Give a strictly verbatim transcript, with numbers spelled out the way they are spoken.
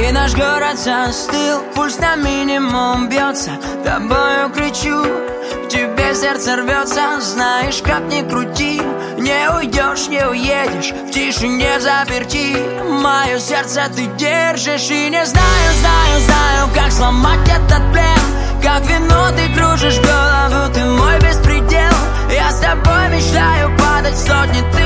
И наш город застыл, пульс на минимум бьется. Тобою кричу, в тебе сердце рвется. Знаешь, как ни крути, не уйдешь, не уедешь, в тишине заперти. Мое сердце ты держишь. И не знаю, знаю, знаю, как сломать этот плен. Как вино ты кружишь голову, ты мой беспредел. Я с тобой мечтаю падать в сотни